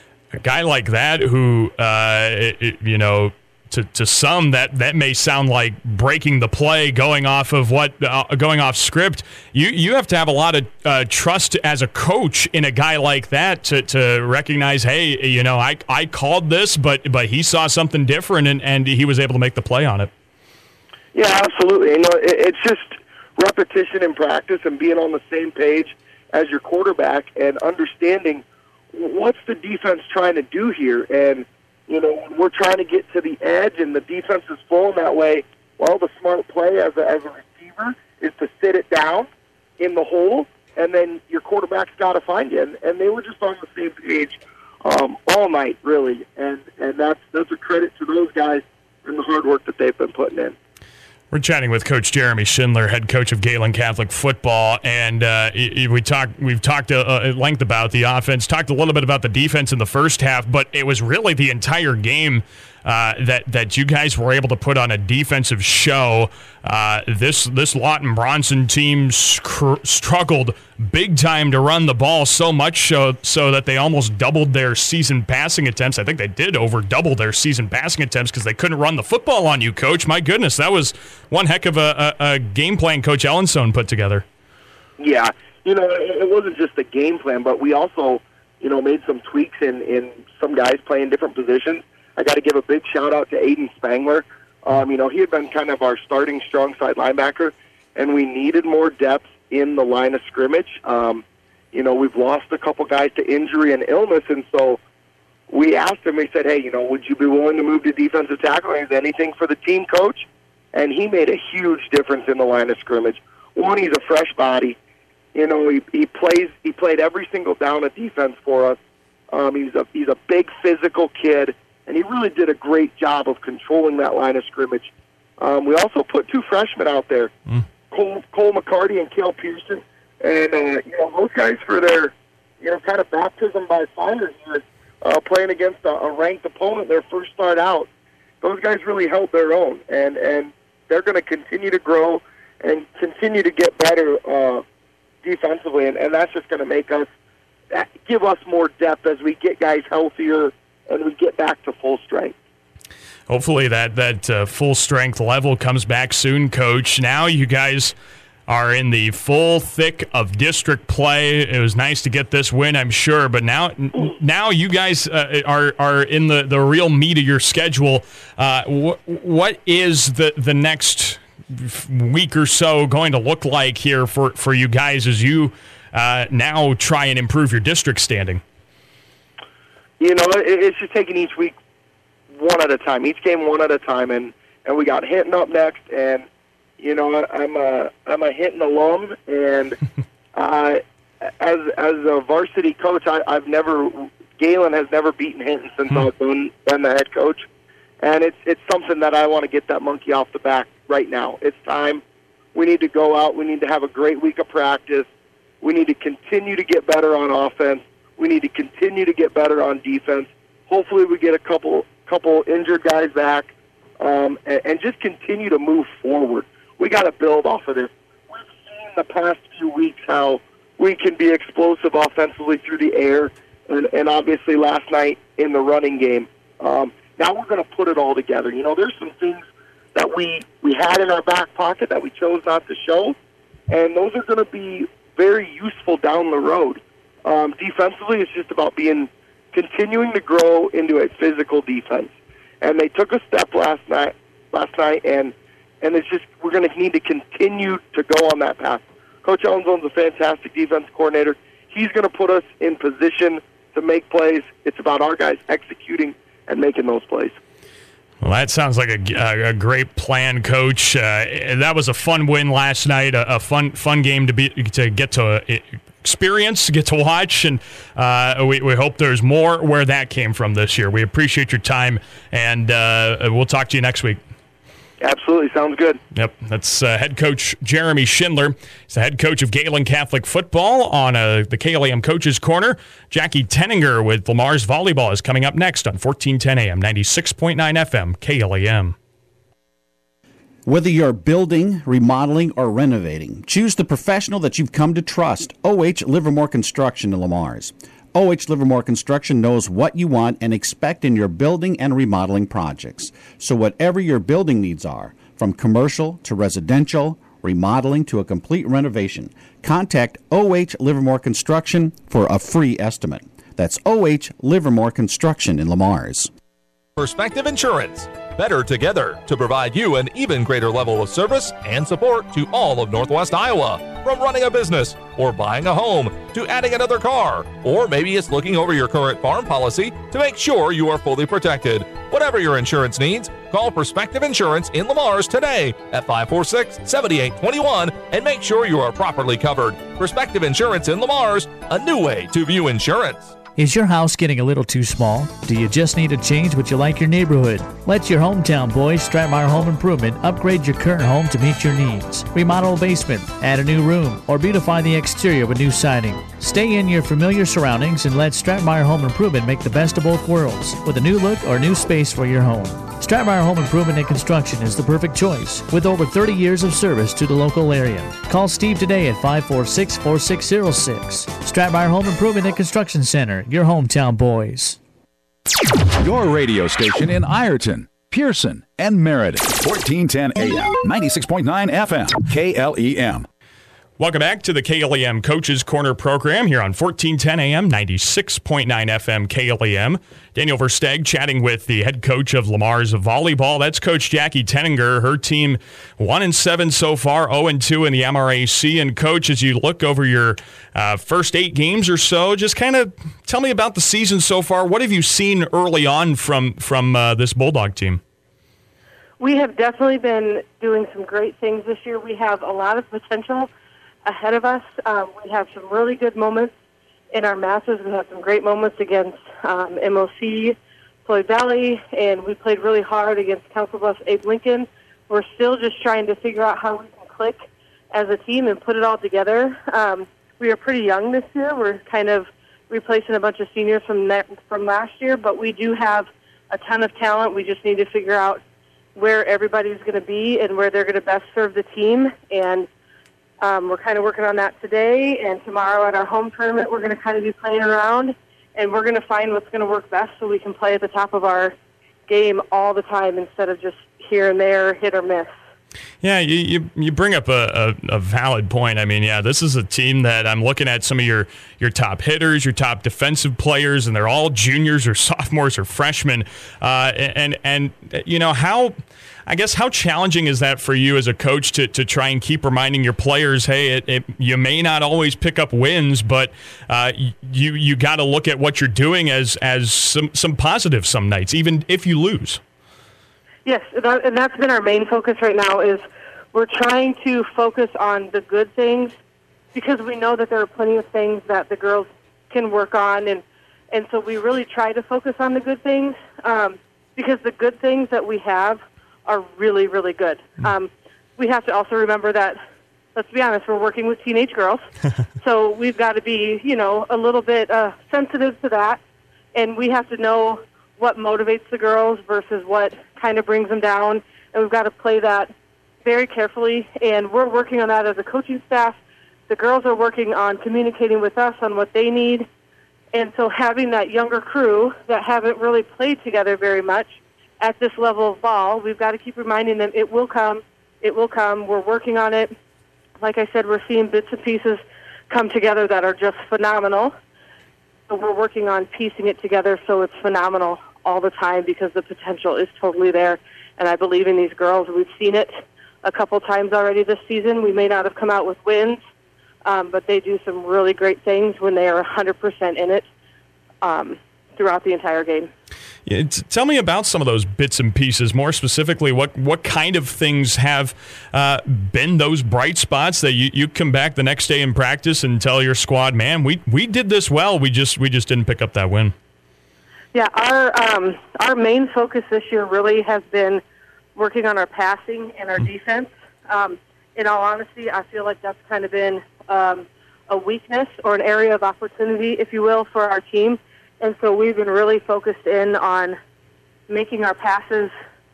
A guy like that who, uh, it, it, you know, to, to some that, that may sound like breaking the play, going off of what, uh, going off script. You you have to have a lot of uh, trust as a coach in a guy like that to, to recognize, hey, you know, I, I called this, but but he saw something different and, and he was able to make the play on it. Yeah, absolutely. You know, it, it's just repetition and practice and being on the same page as your quarterback and understanding what's the defense trying to do here. And, you know, when we're trying to get to the edge and the defense is flowing that way, well, the smart play as a, as a receiver is to sit it down in the hole, and then your quarterback's got to find you. And, and they were just on the same page um, all night, really. And, and that's, that's a credit to those guys and the hard work that they've been putting in. We're chatting with Coach Jeremy Schindler, head coach of Galen Catholic football, and uh, we talked. We've talked uh, at length about the offense. Talked a little bit about the defense in the first half, but it was really the entire game uh, that that you guys were able to put on a defensive show. Uh, this this Lawton Bronson team scr- struggled big time to run the ball, so much so so that they almost doubled their season passing attempts. I think they did over double their season passing attempts because they couldn't run the football on you, Coach. My goodness, that was one heck of a, a, a game plan Coach Ellenstone put together. Yeah, you know, it, it wasn't just a game plan, but we also, you know, made some tweaks in, in some guys playing different positions. I got to give a big shout-out to Aiden Spangler. Um, you know, he had been kind of our starting strong side linebacker, and we needed more depth in the line of scrimmage. Um, you know, we've lost a couple guys to injury and illness, and so we asked him, we said, hey, you know, would you be willing to move to defensive tackle? Is anything for the team, coach? And he made a huge difference in the line of scrimmage. One, he's a fresh body. You know, he, he plays. He played every single down of defense for us. Um, he's a he's a big physical kid, and he really did a great job of controlling that line of scrimmage. Um, we also put two freshmen out there, mm. Cole, Cole McCarty and Cale Pearson, and uh, you know those guys for their you know, kind of baptism by fire here, uh, playing against a, a ranked opponent their first start out. Those guys really held their own, and, and they're going to continue to grow and continue to get better uh, defensively, and, and that's just going to make us, give us more depth as we get guys healthier and we get back to full strength. Hopefully that, that uh, full strength level comes back soon, Coach. Now you guys are in the full thick of district play. It was nice to get this win, I'm sure, but now now you guys uh, are are in the, the real meat of your schedule. Uh, wh- what is the, the next week or so going to look like here for, for you guys as you uh, now try and improve your district standing? You know, it, it's just taking each week one at a time, each game one at a time, and, and we got Hinton up next, and you know, I, I'm a I'm a Hinton alum, and uh, as as a varsity coach, I, I've never Galen has never beaten Hinton since I've been, been the head coach, and it's it's something that I want to get that monkey off the back right now. It's time. We need to go out. We need to have a great week of practice. We need to continue to get better on offense. We need to continue to get better on defense. Hopefully, we get a couple couple injured guys back, um, and, and just continue to move forward. We got to build off of this. We've seen the past few weeks how we can be explosive offensively through the air, and, and obviously last night in the running game. Um, now we're going to put it all together. You know, there's some things that we, we had in our back pocket that we chose not to show, and those are going to be very useful down the road. Um, defensively, it's just about being continuing to grow into a physical defense. And they took a step last night, last night, and And it's just, we're going to need to continue to go on that path. Coach Ellenzone's a fantastic defense coordinator. He's going to put us in position to make plays. It's about our guys executing and making those plays. Well, that sounds like a, a great plan, Coach. Uh, that was a fun win last night, a, a fun fun game to be to get to experience, to get to watch, and uh, we, we hope there's more where that came from this year. We appreciate your time, and uh, we'll talk to you next week. Absolutely. Sounds good. Yep. That's uh, head coach Jeremy Schindler. He's the head coach of Galen Catholic Football on uh, the K L A M Coaches Corner. Jackie Tenninger with Lamar's Volleyball is coming up next on fourteen ten A M, ninety-six point nine F M, K L A M. Whether you're building, remodeling, or renovating, choose the professional that you've come to trust, O H Livermore Construction in Lamar's. O H Livermore Construction knows what you want and expect in your building and remodeling projects. So whatever your building needs are, from commercial to residential, remodeling to a complete renovation, contact O H Livermore Construction for a free estimate. That's O H Livermore Construction in Lamar's. Perspective Insurance. Better together to provide you an even greater level of service and support to all of Northwest Iowa. From running a business or buying a home to adding another car, or maybe it's looking over your current farm policy to make sure you are fully protected. Whatever your insurance needs, call Perspective Insurance in Lamar's today at five four six, seven eight two one and make sure you are properly covered. Perspective Insurance in Lamar's, a new way to view insurance. Is your house getting a little too small? Do you just need to change what you like your neighborhood? Let your hometown boys, Stratmeyer Home Improvement, upgrade your current home to meet your needs. Remodel a basement, add a new room, or beautify the exterior with new siding. Stay in your familiar surroundings and let Stratmeyer Home Improvement make the best of both worlds with a new look or new space for your home. Stratmeyer Home Improvement and Construction is the perfect choice with over thirty years of service to the local area. Call Steve today at five four six, four six zero six. Stratmeyer Home Improvement and Construction Center, your hometown boys. Your radio station in Ireton, Pearson, and Meriden. fourteen ten A M, ninety-six point nine F M, K L E M. Welcome back to the K L E M Coaches Corner program here on fourteen ten A M, ninety-six point nine F M, K L E M. Daniel Versteg chatting with the head coach of Lamar's Volleyball. That's Coach Jackie Tenninger. Her team one and seven so far, oh and two in the M R A C. And Coach, as you look over your uh, first eight games or so, just kind of tell me about the season so far. What have you seen early on from, from uh, this Bulldog team? We have definitely been doing some great things this year. We have a lot of potential ahead of us. Um, we have some really good moments in our matches. We have some great moments against um, M O C, Floyd Valley, and we played really hard against Council Bluffs, Abe Lincoln. We're still just trying to figure out how we can click as a team and put it all together. Um, we are pretty young this year. We're kind of replacing a bunch of seniors from that, from last year, but we do have a ton of talent. We just need to figure out where everybody's going to be and where they're going to best serve the team. And um, we're kind of working on that today. And tomorrow at our home tournament, we're going to kind of be playing around, and we're going to find what's going to work best so we can play at the top of our game all the time instead of just here and there, hit or miss. Yeah, you, you you bring up a, a, a valid point. I mean, yeah, this is a team that I'm looking at some of your, your top hitters, your top defensive players, and they're all juniors or sophomores or freshmen. Uh, and, and, you know, how, I guess, how challenging is that for you as a coach to, to try and keep reminding your players, hey, it, it, you may not always pick up wins, but uh, you you got to look at what you're doing as, as some, some positives some nights, even if you lose. Yes, and that's been our main focus right now is we're trying to focus on the good things because we know that there are plenty of things that the girls can work on, and, and so we really try to focus on the good things um, because the good things that we have are really, really good. Um, we have to also remember that, let's be honest, we're working with teenage girls, so we've got to be, you know, a little bit uh, sensitive to that, and we have to know what motivates the girls versus what kind of brings them down, and we've got to play that very carefully, and we're working on that as a coaching staff. The girls are working on communicating with us on what they need, and so having that younger crew that haven't really played together very much at this level of ball, we've got to keep reminding them it will come, it will come, we're working on it. Like I said, we're seeing bits and pieces come together that are just phenomenal, so we're working on piecing it together so it's phenomenal all the time because the potential is totally there, and I believe in these girls. We've seen it a couple times already this season. We may not have come out with wins, um, but they do some really great things when they are one hundred percent in it um, throughout the entire game. Yeah, t- tell me about some of those bits and pieces. More specifically, what, what kind of things have uh, been those bright spots that you, you come back the next day in practice and tell your squad, man, we, we did this well. We just we just didn't pick up that win. Yeah, our um, our main focus this year really has been working on our passing and our defense. Um, in all honesty, I feel like that's kind of been um, a weakness or an area of opportunity, if you will, for our team. And so we've been really focused in on making our passes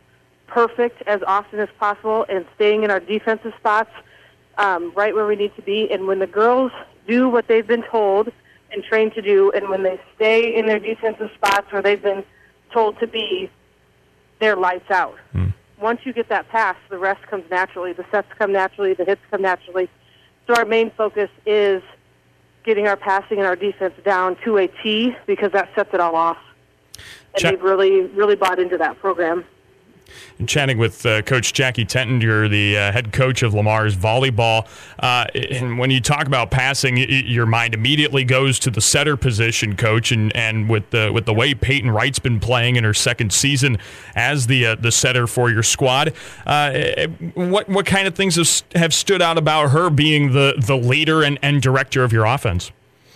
perfect as often as possible and staying in our defensive spots um, right where we need to be. And when the girls do what they've been told and trained to do, and when they stay in their defensive spots where they've been told to be, they're lights out. Mm. Once you get that pass, the rest comes naturally. The sets come naturally. The hits come naturally. So our main focus is getting our passing and our defense down to a T because that sets it all off. And Ch- they've really, really bought into that program. I'm chatting with uh, Coach Jackie Tenton. You're the uh, head coach of Lamar's volleyball. Uh, and when you talk about passing, y- your mind immediately goes to the setter position, Coach. And, and with the with the way Peyton Wright's been playing in her second season as the uh, the setter for your squad, uh, what what kind of things have, have stood out about her being the, the leader and, and director of your offense?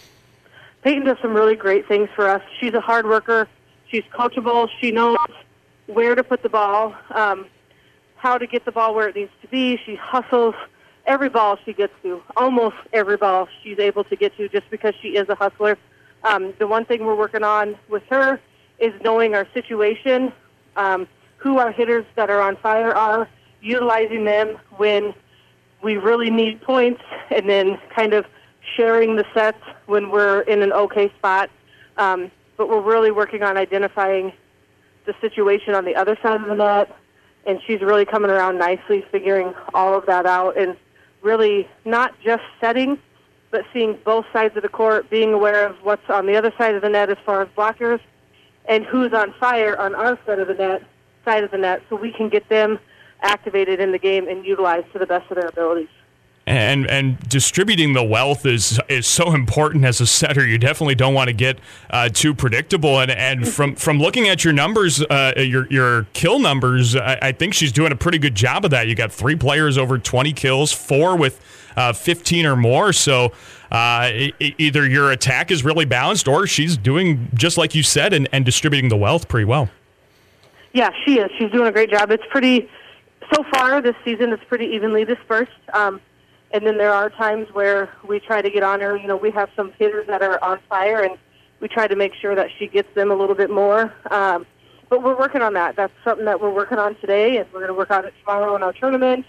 Peyton does some really great things for us. She's a hard worker. She's coachable. She knows where to put the ball, um, how to get the ball where it needs to be. She hustles every ball she gets to, almost every ball she's able to get to just because she is a hustler. Um, the one thing we're working on with her is knowing our situation, um, who our hitters that are on fire are, utilizing them when we really need points, and then kind of sharing the sets when we're in an okay spot. Um, but we're really working on identifying the situation on the other side of the net, and she's really coming around nicely, figuring all of that out, and really not just setting, but seeing both sides of the court, being aware of what's on the other side of the net as far as blockers, and who's on fire on our side of the net, side of the net, so we can get them activated in the game and utilized to the best of their abilities. And and distributing the wealth is is so important as a setter. You definitely don't want to get uh, too predictable. And and from, from looking at your numbers, uh, your your kill numbers, I, I think she's doing a pretty good job of that. You got three players over twenty kills, four with uh, fifteen or more. So uh, e- either your attack is really balanced, or she's doing just like you said, and, and distributing the wealth pretty well. Yeah, she is. She's doing a great job. It's pretty so far this season. It's pretty evenly dispersed. Um, And then there are times where we try to get on her. You know, we have some hitters that are on fire, and we try to make sure that she gets them a little bit more. Um, but we're working on that. That's something that we're working on today, and we're going to work on it tomorrow in our tournament.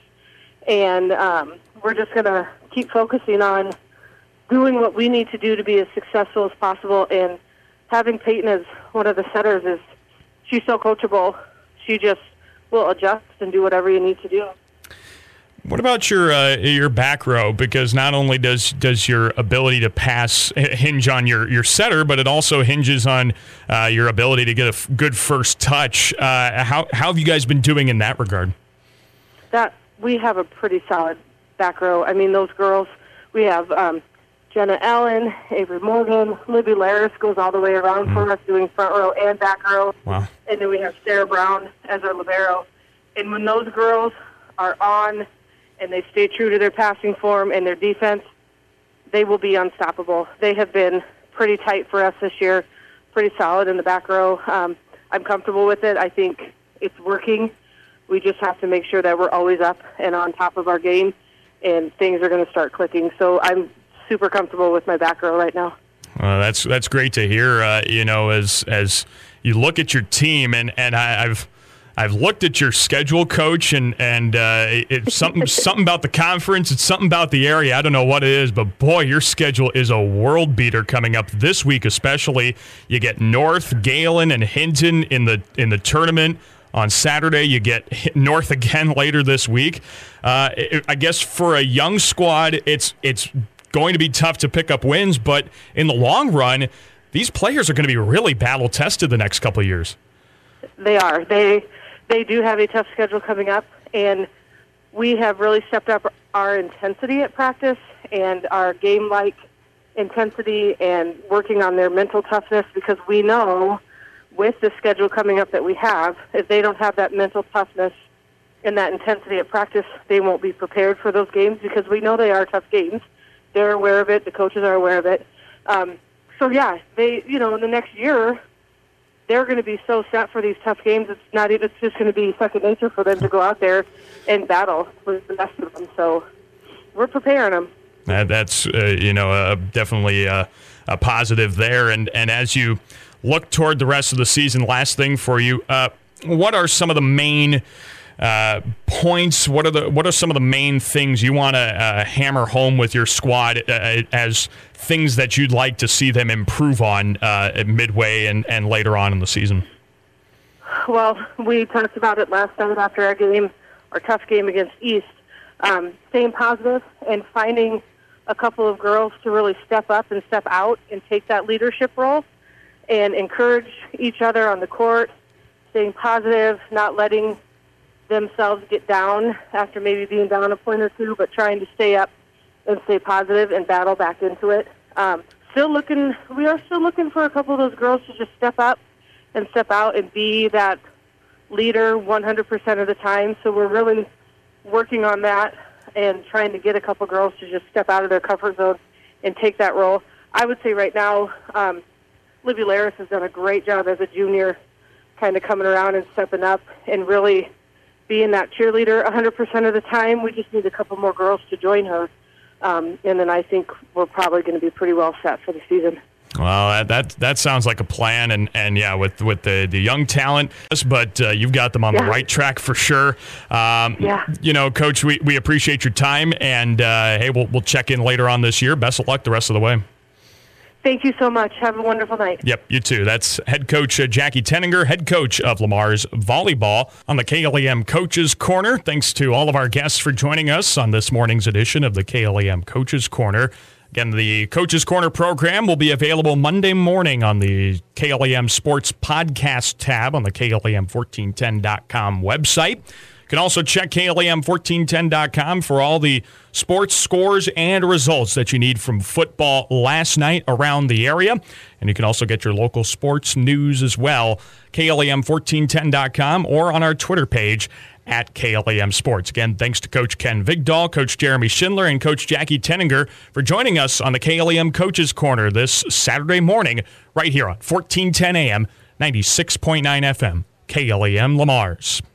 And um, we're just going to keep focusing on doing what we need to do to be as successful as possible. And having Peyton as one of the setters is, she's so coachable. She just will adjust and do whatever you need to do. What about your uh, your back row? Because not only does does your ability to pass hinge on your, your setter, but it also hinges on uh, your ability to get a f- good first touch. Uh, how how have you guys been doing in that regard? That we have a pretty solid back row. I mean, those girls, we have um, Jenna Allen, Avery Morgan, Libby Laris goes all the way around mm. for us doing front row and back row. Wow. And then we have Sarah Brown as our libero. And when those girls are on and they stay true to their passing form and their defense, they will be unstoppable. They have been pretty tight for us this year, pretty solid in the back row. Um, I'm comfortable with it. I think it's working. We just have to make sure that we're always up and on top of our game, and things are going to start clicking. So I'm super comfortable with my back row right now. Uh, that's that's great to hear. Uh, you know, as as you look at your team, and and I, I've. I've looked at your schedule, Coach, and and uh, it's something something about the conference. It's something about the area. I don't know what it is, but boy, your schedule is a world beater coming up this week, especially. You get North, Galen, and Hinton in the in the tournament on Saturday. You get North again later this week. Uh, I guess for a young squad, it's it's going to be tough to pick up wins, but in the long run, these players are going to be really battle tested the next couple of years. They are. They. They do have a tough schedule coming up, and we have really stepped up our intensity at practice and our game-like intensity and working on their mental toughness, because we know with the schedule coming up that we have, if they don't have that mental toughness and that intensity at practice, they won't be prepared for those games, because we know they are tough games. They're aware of it. The coaches are aware of it. Um, so, yeah, they, you know, in the next year, they're going to be so set for these tough games. It's not. It's just going to be second nature for them to go out there and battle with the best of them. So we're preparing them. Uh, that's uh, you know uh, definitely uh, a positive there. And and as you look toward the rest of the season, last thing for you, uh, what are some of the main uh, points? What are the what are some of the main things you want to uh, hammer home with your squad uh, as things that you'd like to see them improve on uh, at midway and, and later on in the season? Well, we talked about it last night after our game, our tough game against East. Um, staying positive and finding a couple of girls to really step up and step out and take that leadership role and encourage each other on the court, staying positive, not letting themselves get down after maybe being down a point or two, but trying to stay up and stay positive and battle back into it. Um, still looking, we are still looking for a couple of those girls to just step up and step out and be that leader one hundred percent of the time. So we're really working on that and trying to get a couple girls to just step out of their comfort zone and take that role. I would say right now, um, Libby Laris has done a great job as a junior, kind of coming around and stepping up and really being that cheerleader one hundred percent of the time. We just need a couple more girls to join her. Um, and then I think we're probably going to be pretty well set for the season. Well, that that, that sounds like a plan, and, and yeah, with with the, the young talent, but uh, you've got them on yeah. the right track for sure. Um, yeah. You know, Coach, we, we appreciate your time, and uh, hey, we'll we'll check in later on this year. Best of luck the rest of the way. Thank you so much. Have a wonderful night. Yep, you too. That's head coach uh, Jackie Tenninger, head coach of Lamar's volleyball on the K L E M Coaches Corner. Thanks to all of our guests for joining us on this morning's edition of the K L E M Coaches Corner. Again, the Coaches Corner program will be available Monday morning on the K L E M Sports Podcast tab on the K L E M fourteen ten dot com website. You can also check K L E M fourteen ten dot com for all the sports scores and results that you need from football last night around the area. And you can also get your local sports news as well, K L E M fourteen ten dot com, or on our Twitter page at K L E M Sports. Again, thanks to Coach Ken Vigdahl, Coach Jeremy Schindler, and Coach Jackie Tenninger for joining us on the K L E M Coaches Corner this Saturday morning right here on fourteen ten A M, ninety-six point nine F M, K L E M Lamar's.